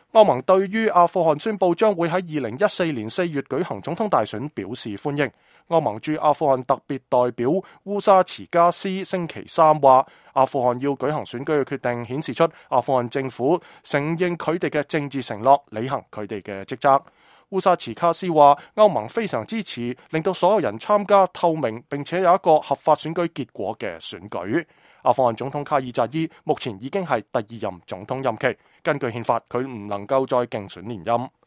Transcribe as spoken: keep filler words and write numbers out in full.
歐盟對於阿富汗宣布將會喺二零一四年四月舉行總統大選表示歡迎。歐盟駐阿富汗特別代表烏沙茨加斯星期三話，阿富汗要舉行選舉嘅決定顯示出阿富汗政府承認佢哋嘅政治承諾，履行佢哋嘅職責。烏沙茨卡斯話，歐盟非常支持令到所有人參加透明並且有一個合法選舉結果嘅選舉。阿富汗總統卡爾扎伊目前已經係第二任總統任期，根據憲法佢唔能夠再競選連任。